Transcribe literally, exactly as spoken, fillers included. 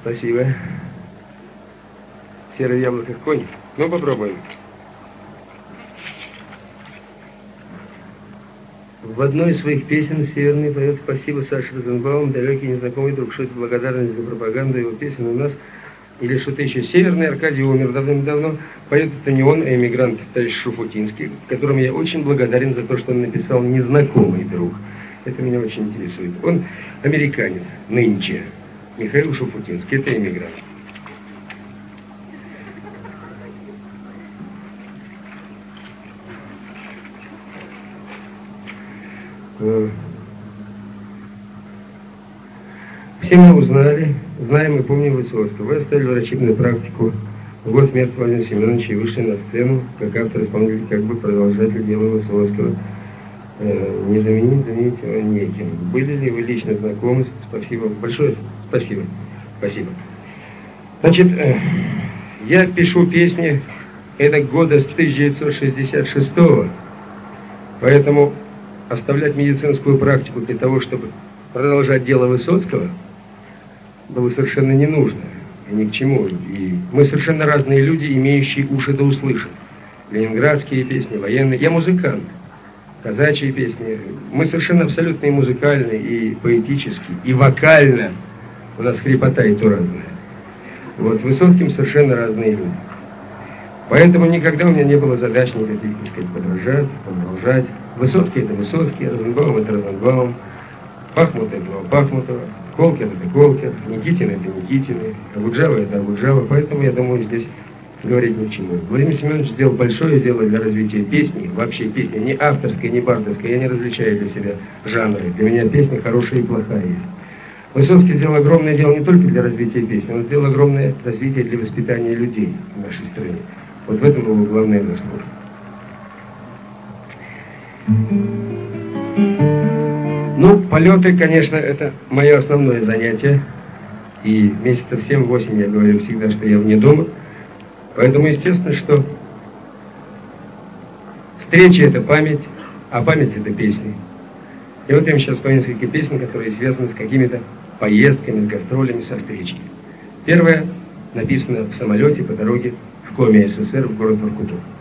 Спасибо. Серое яблоко конь. Ну, попробуем. В одной из своих песен Северный поет: спасибо, Саша Розенбаум, далекий незнакомый друг, что это благодарность за пропаганду его песен у нас. Или что-то еще. Северный Аркадий умер давным-давно. Поет это не он, а эмигрант товарищ Шуфутинский, которому я очень благодарен за то, что он написал «Незнакомый друг». Это меня очень интересует. Он американец нынче. Михаил Шуфутинский. Это эмигрант. Все мы узнали, знаем и помним Высоцкого. Вы оставили врачебную практику в год смерти Владимира Семеновича и вышли на сцену как автор-исполнитель, как бы продолжатель дела Высоцкого. Э, не заменить, заменить его неким. Были ли вы лично знакомы? Спасибо. Большое спасибо. Спасибо. Значит, э, я пишу песни, это года с тысяча девятьсот шестьдесят шестого, поэтому оставлять медицинскую практику для того, чтобы продолжать дело Высоцкого, было совершенно не нужно, и ни к чему. И мы совершенно разные люди, имеющие уши да услышат. Ленинградские песни, военные. Я музыкант. Казачьи песни. Мы совершенно абсолютно и музыкальны, и поэтически, и вокально. У нас хрипота и то разная. Вот, с Высоцким совершенно разные люди. Поэтому никогда у меня не было задач никаких, так сказать, подражать, продолжать. Высоцкий — это Высоцкий, Розенбаум — это Розенбаум, Пахмут — это Пахмутова, Колкер — это Колкер, Никитин — это Никитины, Абуджава — это Абуджава. Поэтому, я думаю, здесь говорить ни к чему. Владимир Семенович сделал большое дело для развития песни, вообще песни, не авторской, не бардовской, я не различаю для себя жанры. Для меня песня хорошая и плохая есть. Высоцкий сделал огромное дело не только для развития песни, он сделал огромное развитие для воспитания людей в нашей стране. Вот в этом была главная заслуга. Ну, полеты, конечно, это мое основное занятие. И месяцев семь-восемь я говорю всегда, что я вне дома. Поэтому, естественно, что встреча — это память, а память — это песни. И вот я вам сейчас спою несколько песен, которые связаны с какими-то поездками, с гастролями, со встречами. Первая написана в самолете по дороге в Коми СССР в город Воркуту.